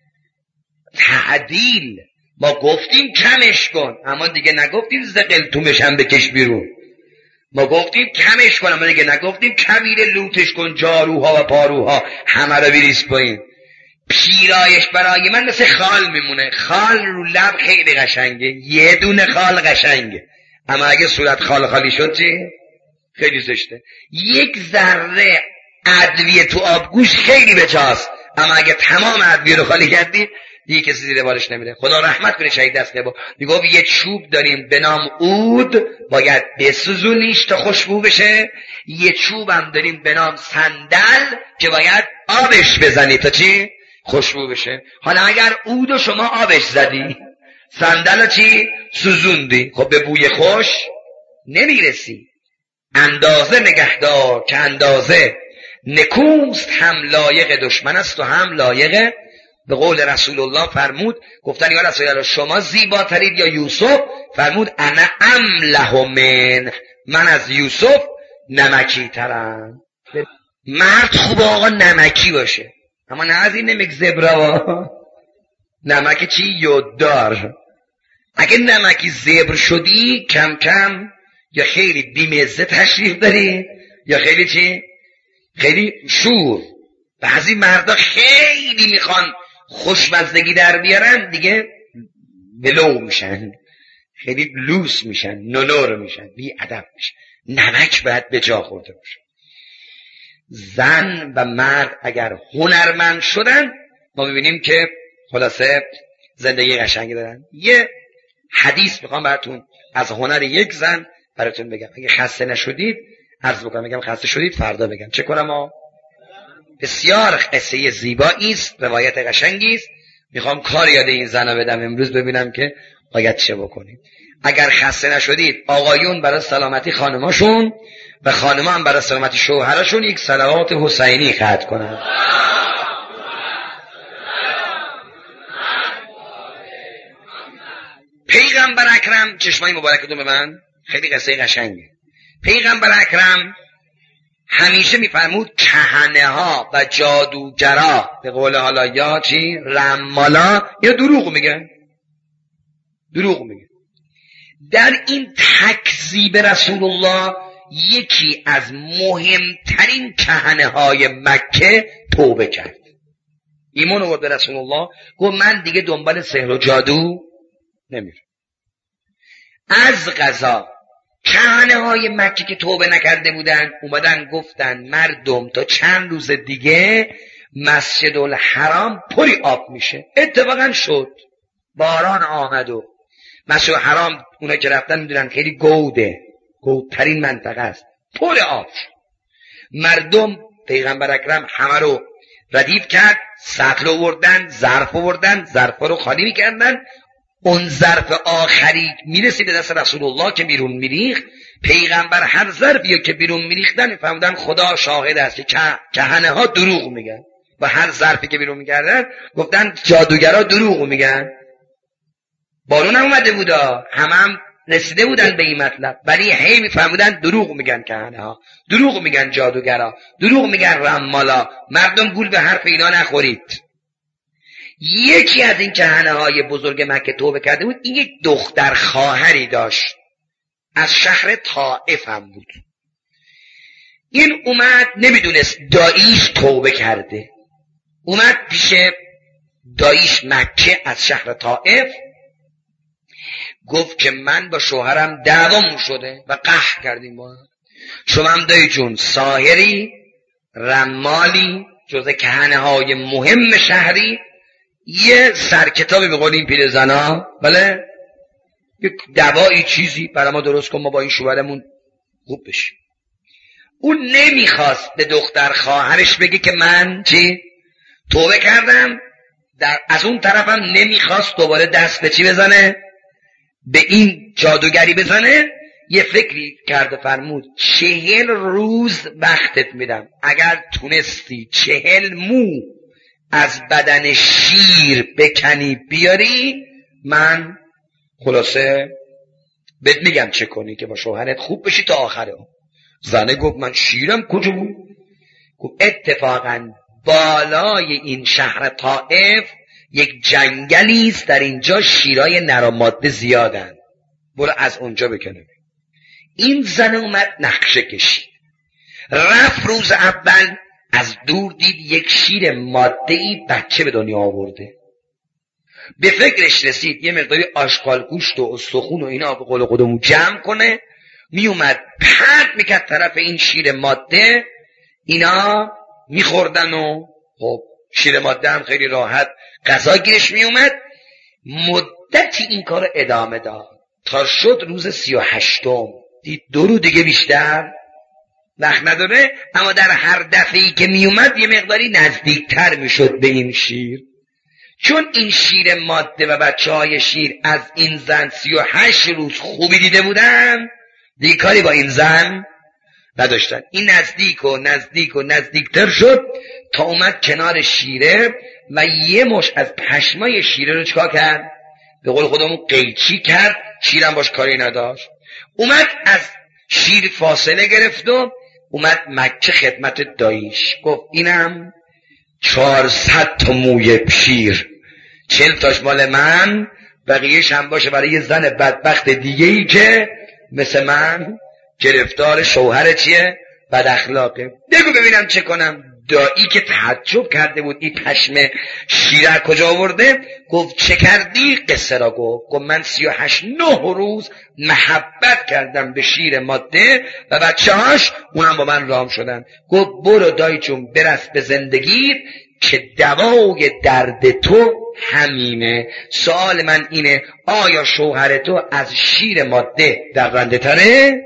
تعدیل ما گفتیم کمش کن، اما دیگه نگفتیم زقلتومش هم بکش بیرون. ما گفتیم کمش کن، اما دیگه نگفتیم کویر لوتش کن، جاروها و پاروها همه رو بریز پایین. پیرایش برای من مثل خال میمونه. خال رو لب خیلی قشنگه، یه دونه خال قشنگه، اما اگه صورت خالی شد چی؟ خیلی زشته. یک ذره ادویه تو آبگوش خیلی بجاست، اما اگه تمام ادویه رو خالی کردی دیگه کسی زیر بالش نمیره. خدا رحمت کنه شهید دستگاه. میگه یه چوب داریم به نام عود، باید بسوزونیش تا خوشبو بشه. یه چوب هم داریم به نام صندل که باید آبش بزنی تا چی؟ خوشبو بشه. حالا اگر عودو شما آبش زدی، صندل چی؟ سوزوندی، خب به بوی خوش نمیرسی. اندازه نگهدار که اندازه نکوست، هم لایق دشمن است و هم لایق. به قول رسول الله فرمود، گفتن یا رسول الله شما زیباترید یا یوسف؟ فرمود انا امله من از یوسف نمکی ترم. مرد خوب آقا نمکی باشه، اما نه از این نمک زبرا. نمک چی؟ یوددار. اگه نمکی زبر شدی کم کم یا خیلی بیمزه تشریف داری یا خیلی چی؟ خیلی شور. بعضی مردا خیلی میخوان خوشمزدگی در بیارن، دیگه ولو میشن، خیلی لوس میشن، نونور میشن، بی ادب میشن. نمک باید به جا خورده باشه. زن و مرد اگر هنرمند شدن، ما ببینیم که خلاصه زندگی قشنگی دارن. یه حدیث میخوام براتون از هنر یک زن براتون بگم. اگه خسته نشدید عرض بکنم، بگم خسته شدید فردا بگم چه کنم. بسیار قصه زیبایی است، روایت قشنگی است. میخوام کار یاد این زنا بدم امروز، ببینم که باید چه بکنیم. اگر خسته نشدید آقایون برای سلامتی خانماشون و خانم‌ها هم برای سلامتی شوهراشون یک صلوات حسینی ختم کنن. پیغمبر اکرم، چشمای مبارکتون به من، خیلی قصه قشنگه. پیغمبر اکرم همیشه میفرمود کهنه ها و جادوگرا، به قول حالا یا چی؟ رمالا، یا دروغ میگن. دروغ میگن. در این تکذیب رسول الله یکی از مهمترین کهنه های مکه توبه کرد. ایمان آورد به رسول الله، گفت من دیگه دنبال سحر و جادو نمیرم. از قضا کهنه های مکه که توبه نکرده بودن اومدن گفتن مردم تا چند روز دیگه مسجد الحرام پری آب میشه. اتفاقا شد، باران آمد و مسجد الحرام اونا که رفتن میدونن خیلی گودترین منطقه است، پر آب شد. مردم پیغمبر اکرم همه رو ردیف کرد، سطل آوردن، ظرف آوردن، ظرف رو خالی میکردن. اون ظرف آخری میرسید به دست رسول الله که بیرون میریخت. پیغمبر هر ظرفی که بیرون میریختن فهمیدن خدا شاهد است که کهنه ها دروغ میگن، و هر ظرفی که بیرون میکردن گفتن جادوگرا دروغ میگن. بارون هم اومده بودا، هم رسیده بودن به این مطلب، ولی هی میفهمیدن دروغ میگن کهنه ها، دروغ میگن جادوگرا، دروغ میگن رمالا. مردم گول به حرف اینا نخورید. یکی از این کهنه های بزرگ مکه توبه کرده بود. این یک دختر خواهری داشت، از شهر طائف هم بود. این اومد، نمیدونست داییش توبه کرده، اومد پیش داییش مکه از شهر طائف، گفت که من با شوهرم دعوامون شده و قهر کردیم با هم. شما هم دایی جون ساحری، رمالی، جز کهنه های مهم شهری، یه سرکتابی به قول این پیرزنا، بله، یک دوایی چیزی برای ما درست کن، ما با این شوهرمون خوب بشیم. اون نمیخواست به دختر خواهرش بگه که من چی؟ توبه کردم. از اون طرفم نمیخواست دوباره دست به چی بزنه؟ به این جادوگری بزنه. یه فکری کرده، فرمود 40 روز وقتت میدم، اگر تونستی 40 مو از بدن شیر بکنی بیاری، من خلاصه بهت میگم چه کنی که با شوهرت خوب بشی تا آخره. زنه گفت من شیرم کجا بود؟ گفت اتفاقا بالای این شهر طائف یک جنگلی است، در اینجا شیرای نرماده زیادن، برو از اونجا بکنه. این زن اومد نقشه کشید، رفت. روز اول از دور دید یک شیر ماده‌ای بچه به دنیا آورده. به فکرش رسید یه مقداری آشغال گوشت و استخون و اینا به قول خودمون جمع کنه. می اومد پرت میکرد طرف این شیر ماده، اینا میخوردن و خب شیر ماده هم خیلی راحت غذا گیرش می اومد. مدتی این کار ادامه داد تا شد روز 38م. دید 2 روز دیگه بیشتر وقت نداره، اما در هر دفعه‌ای که می اومد یه مقداری نزدیکتر می شد به این شیر. چون این شیر ماده و بچه‌های شیر از این زن 38 روز خوبی دیده بودن، دیگه کاری با این زن نداشتن. این نزدیک و نزدیک و نزدیکتر شد تا اومد کنار شیره و یه مش از پشمای شیره رو چکار کرد؟ به قول خودمون قیچی کرد. شیرم باش کاری نداشت. اومد از شیر فاصله گرفت و اومد مکه خدمت داییش. گفت اینم 400 تا موی شیر، 40 تاش مال من، بقیه‌ش هم باشه برای یه زن بدبخت دیگه‌ای که مثل من گرفتار شوهر چیه؟ بد اخلاقه. بگو ببینم چه کنم. دایی که تعجب کرده بود این پشم شیر کجا آورده، گفت چه کردی؟ قصه را گفت من 38 روز محبت کردم به شیر ماده و بچه‌هاش، اونم با من رام شدن. گفت برو دایی جون برس به زندگیت که دوای درد تو همینه. سوال من اینه آیا شوهر تو از شیر ماده درنده تره؟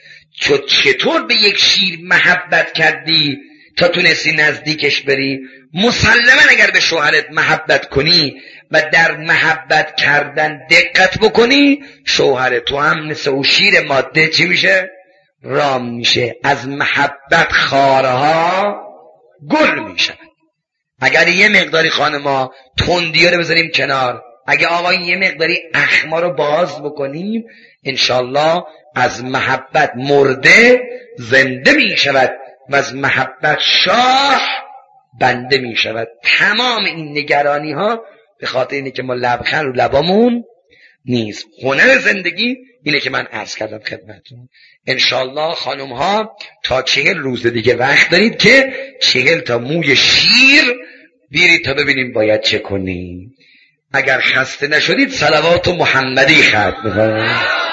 چطور به یک شیر محبت کردی تا تونستی نزدیکش بری؟ مسلما اگر به شوهرت محبت کنی و در محبت کردن دقت بکنی، شوهر تو هم مثل او شیر ماده چی میشه؟ رام میشه. از محبت خارها گل میشه. اگر یه مقداری خانما تندی رو بذاریم کنار، اگه آقای یه مقداری اخما رو باز بکنیم، انشالله از محبت مرده زنده می شود و از محبت شاه بنده می شود. تمام این نگرانی ها به خاطر اینه که ما لبخند رو لبامون نیست. هنر زندگی اینه که من عرض کردم خدمتتون. انشالله خانم ها تا 40 روز دیگه وقت دارید که 40 تا موی شیر بیرید تا ببینیم باید چه کنیم. اگر خسته نشدید صلوات محمدی ختم کنید.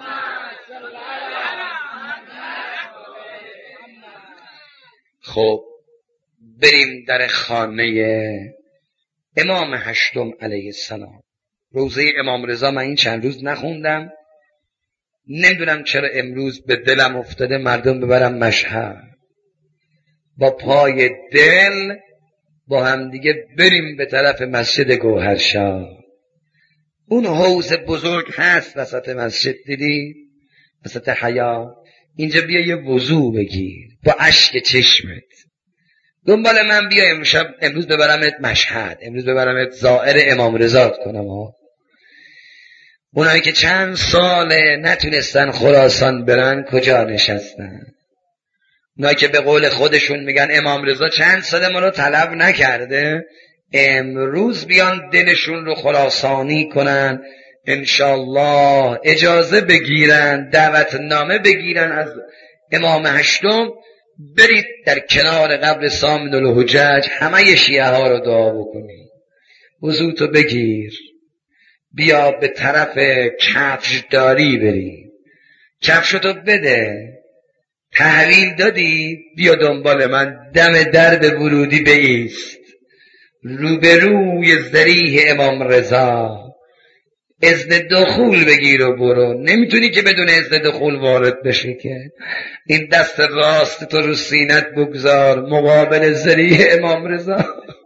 خب بریم در خانه امام هشتم علیه السلام. روزه امام رضا من این چند روز نخوندم، نمیدونم چرا امروز به دلم افتاده مردم ببرم مشهد، با پای دل با هم دیگه بریم به طرف مسجد گوهرشاه. اون حوض بزرگ هست وسط مسجد، دیدی؟ وسط حیا. اینجا بیا یه وضو بگیر با اشک چشمت. دنبال من بیا امروز ببرمت مشهد، امروز ببرمت زائر امام رضا کنم. اونایی که چند ساله نتونستن خراسان برن کجا نشستن؟ اونایی که به قول خودشون میگن امام رضا چند ساله ما رو طلب نکرده، امروز بیان دلشون رو خراسانی کنن، انشالله اجازه بگیرن، دعوتنامه بگیرن از امام هشتم، برید در کنار قبر سامن الحجج همه شیعه ها رو دعا بکنید. وضو تو بگیر، بیا به طرف کفش داری بریم، کفشتو بده، تحویل دادی، بیا دنبال من دم درب ورودی بایست، روبروی ذریح امام رضا، اذن دخول بگیر و برو. نمیتونی که بدون اذن دخول وارد بشی که. این دست راست تو رو سینت بگذار مقابل ذریح امام رضا.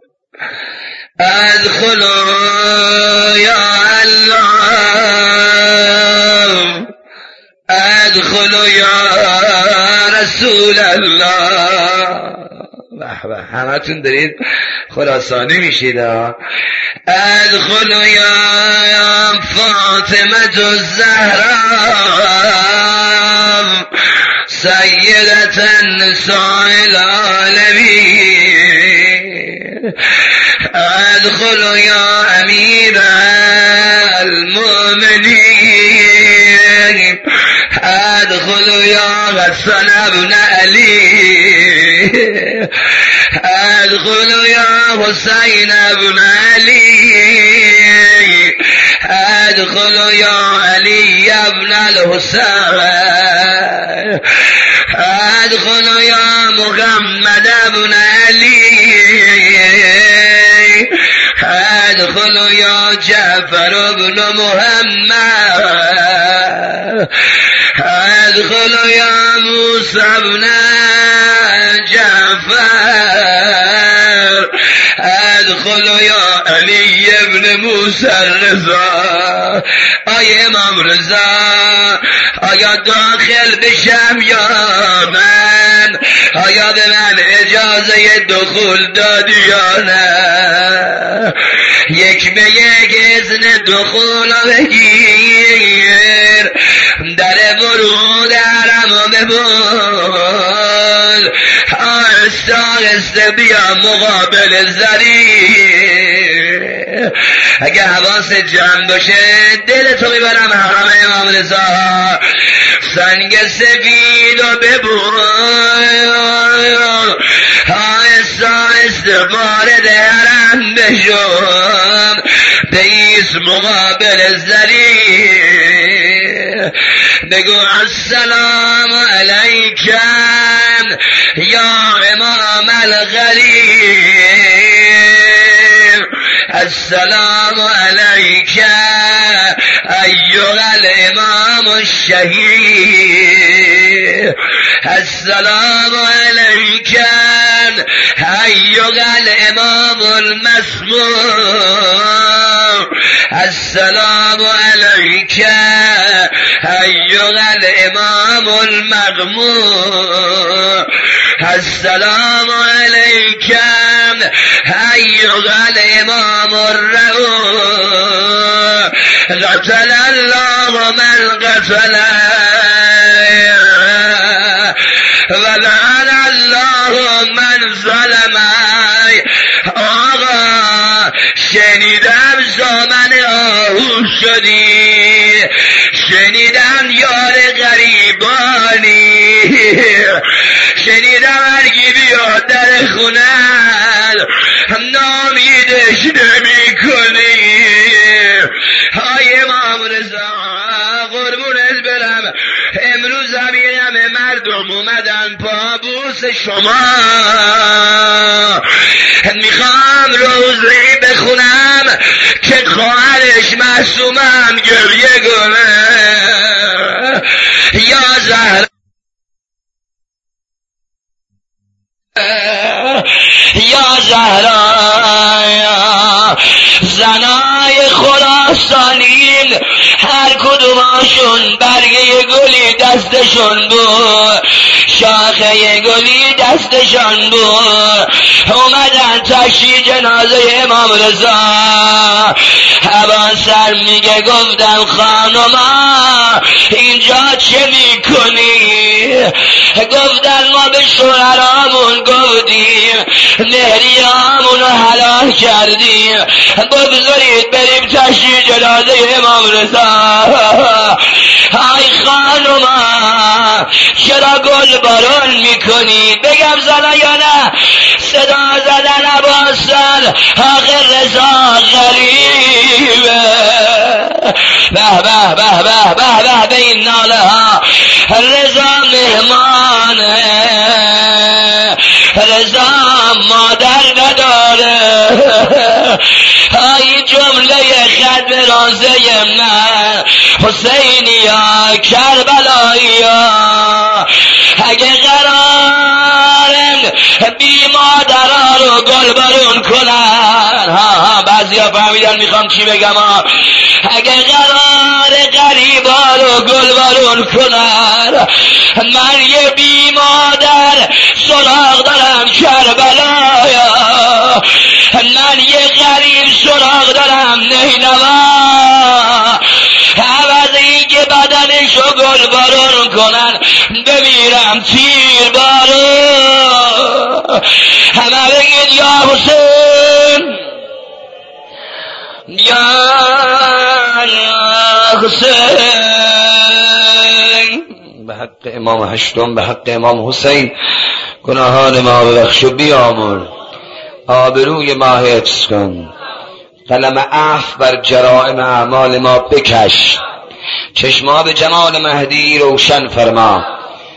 ادخلوا یا الله، ادخلوا یا رسول الله. به همتون دارید خراسانی میشید. ادخلوا یا فاطمه الزهرا سیدة النساء العالمین، ادخلوا یا امیر المؤمنین، ادخلوا یا حسن ابن علی، ادخلوا یا حسین ابن علی، ادخلوا یا علی ابن الحسین، ادخلوا یا محمد ابن علی، ادخلوا یا جعفر ابن محمد ادخلوا یا موسی ابن جعفر ادخلوا یا علی ابن موسی الرضا. آیا امام رضا آیا داخل بشم یا من؟ آیا به من اجازه دخول دادی یا نه؟ یک به یک اذن دخول بگیر، در ورود حرم ببول، آهسته آهسته بیا مقابل زری. اگه حواس جمع باشه دلتو میبرم حرم امام رضا، سنگ سفید و ببول، آهسته آهسته وارد حرم بشون، بیس مقابل زری، بگو السلام علیکم یا امام الغریب، السلام علیکم ایها الامام الشهید، السلام علیکم ایها الامام المسموم، السلام علیکم ایها الامام المغموم، السلام علیکم ایها الامام الرؤوف، قتل الله من قتل و لعن الله من ظلم. آقا شنیدم زامن آهو شدی، شنیدم یار غریبانی، شنیدم هرگی بیاد در خونن نامیدش نمی کنی. های امام رضا قربونت برم، امروز ببینم مردم اومدن پابوس شما، میخوام روزی بخونم که خواهرش معصومم گریه کنه. یا زهرا یا زهرا زنای خراسانین هر کدوماشون برگه گلی دستشون بود، شاخه گلی دستشون بود، اومدن تشییع جنازه امام رضا. ابوالحسن میگه گفتم خانما اینجا چه میکنی؟ گفتن ما به شوهرامون گفتیم مهریامونو حلال کردیم، بگذارید بریم تشییع جنازه امام رضا. ای خانوما چرا گل بارون میکنی؟ بگم زنه یا نه؟ صدا زدن ابوالحسن آخر رضا غریبه. به به به به به به به این ناله ها، رضا مهمانه، رضا مادر نداره. ای جمله خط به رازه من حسینی یا کربلایی یا، اگه قرارن بی مادرها رو گل بارون کنن، ها بعضی ها فهمیدن میخوام چی بگم ها، اگه قرار غریبا رو گل بارون کنن، من یه بی مادر سراغ دارم کربلایا، من یه غریب سراغ دارم نینوا، عوض این که بدنشو گل بارون کنن بمیرم تیر بارون. همه بگید یا حسین یا حسین، به حق امام هشتم، به حق امام حسین گناهان ما ببخش و بیامرز، آبروی ما حفظ کن، قلم عفو بر جرائم اعمال ما بکش، چشما به جمال مهدی روشن فرما،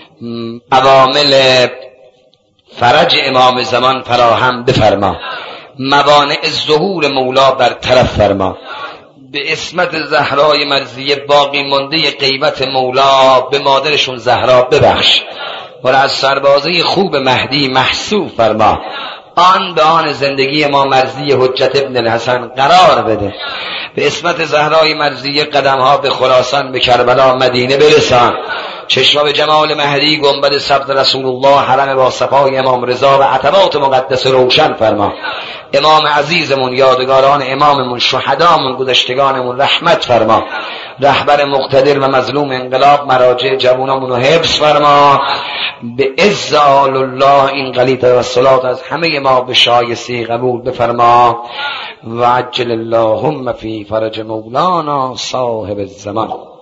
عوامل فرج امام زمان فراهم بفرما. موانع ظهور مولا برطرف فرما. به اسمت زهرای مرضیه باقی مانده غیبت مولا به مادرشون زهرا ببخش و از سربازه خوب مهدی محسوب فرما. آن به آن زندگی ما مرضی حجت ابن الحسن قرار بده. به اسمت زهرای مرضیه قدمها به خراسان، به کربلا، مدینه برسان. چشم به جمال مهدی، گنبد سبز رسول الله، حرم با صفای امام رضا و عتبات مقدس روشن فرما. امام عزیزمون، یادگاران اماممون، شهدامون، گذشتگانمون رحمت فرما. رهبر مقتدر و مظلوم انقلاب، مراجع جوانمون رو حفظ فرما. به عز آل الله این قلیت و صلات از همه ما به شایستی قبول بفرما. و عجل اللهم فی فرج مولانا صاحب الزمان.